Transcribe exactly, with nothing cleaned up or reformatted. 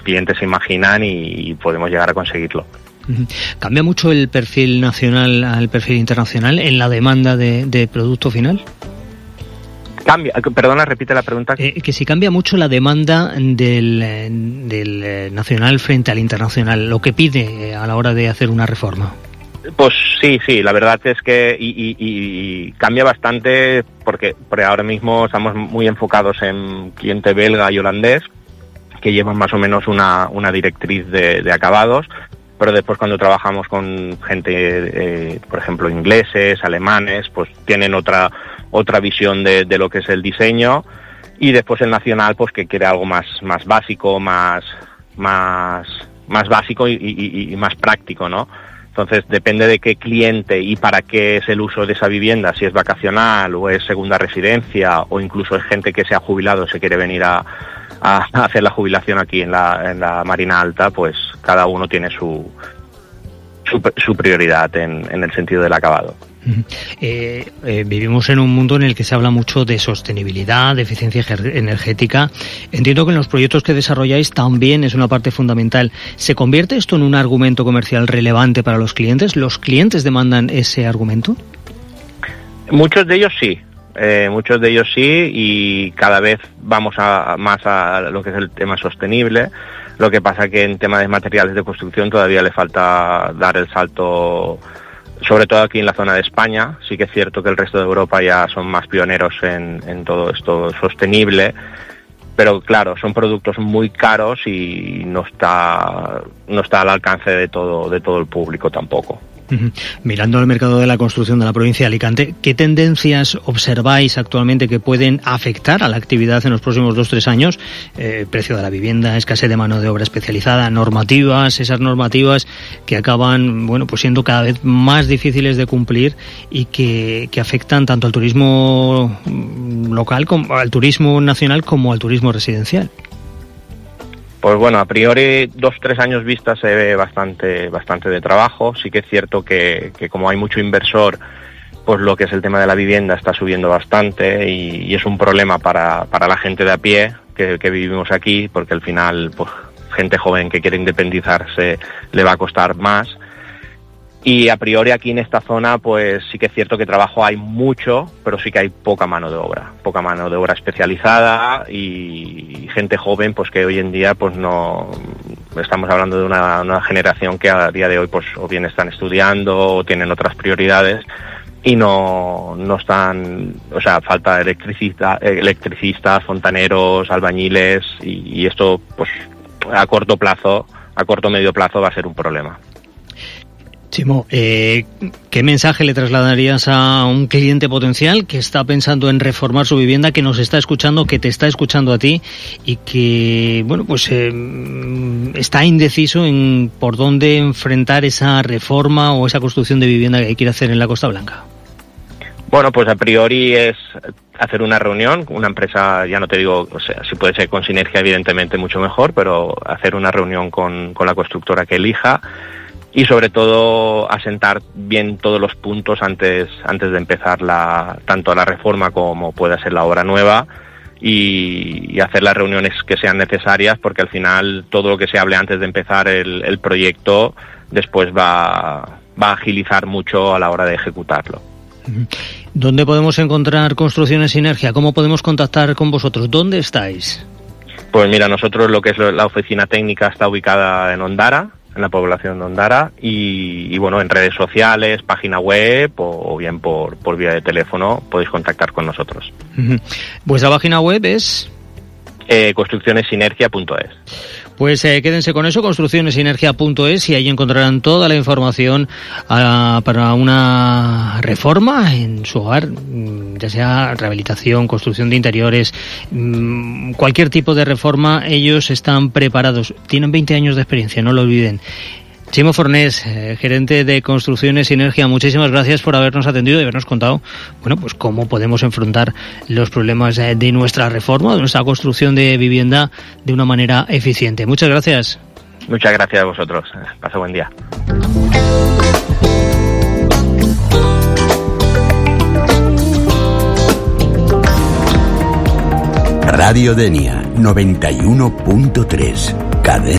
clientes se imaginan y, y podemos llegar a conseguirlo. ¿Cambia mucho el perfil nacional al perfil internacional en la demanda de, de producto final? Cambia, perdona, repite la pregunta. Eh, que si cambia mucho la demanda del, del nacional frente al internacional, lo que pide a la hora de hacer una reforma. Pues sí, sí, la verdad es que y, y, y cambia bastante porque, porque ahora mismo estamos muy enfocados en cliente belga y holandés, que llevan más o menos una, una directriz de, de acabados, pero después cuando trabajamos con gente, eh, por ejemplo, ingleses, alemanes, pues tienen otra otra visión de, de lo que es el diseño, y después el nacional, pues que quiere algo más más básico, más más más básico y, y, y más práctico, ¿no? Entonces depende de qué cliente y para qué es el uso de esa vivienda, si es vacacional o es segunda residencia o incluso es gente que se ha jubilado y se quiere venir a a hacer la jubilación aquí en la, en la Marina Alta, pues cada uno tiene su su, su prioridad en, en el sentido del acabado. Eh, eh, vivimos en un mundo en el que se habla mucho de sostenibilidad, de eficiencia energética. Entiendo que en los proyectos que desarrolláis también es una parte fundamental. ¿Se convierte esto en un argumento comercial relevante para los clientes? ¿Los clientes demandan ese argumento? Muchos de ellos sí. Eh, muchos de ellos sí, y cada vez vamos a, a más a lo que es el tema sostenible. Lo que pasa que en tema de materiales de construcción todavía le falta dar el salto, sobre todo aquí en la zona de España. Sí que es cierto que el resto de Europa ya son más pioneros en, en todo esto sostenible, pero claro, son productos muy caros y no está no está al alcance de todo de todo el público tampoco. Uh-huh. Mirando al mercado de la construcción de la provincia de Alicante, ¿qué tendencias observáis actualmente que pueden afectar a la actividad en los próximos dos o tres años? Eh, precio de la vivienda, escasez de mano de obra especializada, normativas, esas normativas que acaban, bueno, pues siendo cada vez más difíciles de cumplir y que, que afectan tanto al turismo local, como al turismo nacional como al turismo residencial. Pues bueno, a priori, dos o tres años vista se ve bastante bastante de trabajo. Sí que es cierto que, que como hay mucho inversor, pues lo que es el tema de la vivienda está subiendo bastante y, y es un problema para, para la gente de a pie que, que vivimos aquí, porque al final, pues gente joven que quiere independizarse le va a costar más. Y a priori aquí en esta zona, pues sí que es cierto que trabajo hay mucho, pero sí que hay poca mano de obra, poca mano de obra especializada y gente joven, pues que hoy en día, pues no, estamos hablando de una, una generación que a día de hoy, pues o bien están estudiando o tienen otras prioridades y no, no están, o sea, falta electricista, electricistas, fontaneros, albañiles y, y esto, pues a corto plazo, a corto medio plazo va a ser un problema. Chimo, eh, ¿qué mensaje le trasladarías a un cliente potencial que está pensando en reformar su vivienda, que nos está escuchando, que te está escuchando a ti y que, bueno, pues eh, está indeciso en por dónde enfrentar esa reforma o esa construcción de vivienda que quiere hacer en la Costa Blanca? Bueno, pues a priori es hacer una reunión, una empresa, ya no te digo, o sea, si puede ser con Sinergia, evidentemente mucho mejor, pero hacer una reunión con, con la constructora que elija. Y sobre todo asentar bien todos los puntos antes antes de empezar la tanto la reforma como pueda ser la obra nueva y, y hacer las reuniones que sean necesarias, porque al final todo lo que se hable antes de empezar el, el proyecto después va, va a agilizar mucho a la hora de ejecutarlo. ¿Dónde podemos encontrar Construcciones Sinergia? ¿Cómo podemos contactar con vosotros? ¿Dónde estáis? Pues mira, nosotros lo que es la oficina técnica está ubicada en Ondara, en la población de Ondara, y, y bueno, en redes sociales, página web o, o bien por, por vía de teléfono podéis contactar con nosotros. Uh-huh. ¿Vuestra página web es? Eh, construcciones sinergia punto es. Pues eh, quédense con eso, construcciones sinergia punto es, y ahí encontrarán toda la información uh, para una reforma en su hogar, ya sea rehabilitación, construcción de interiores, mmm, cualquier tipo de reforma. Ellos están preparados, tienen veinte años de experiencia, no lo olviden. Chimo Fornés, eh, gerente de Construcciones Sinergia, muchísimas gracias por habernos atendido y habernos contado, bueno, pues cómo podemos enfrentar los problemas eh, de nuestra reforma, de nuestra construcción de vivienda de una manera eficiente. Muchas gracias. Muchas gracias a vosotros. Pasa buen día. Radio Denia noventa y uno punto tres. Cadena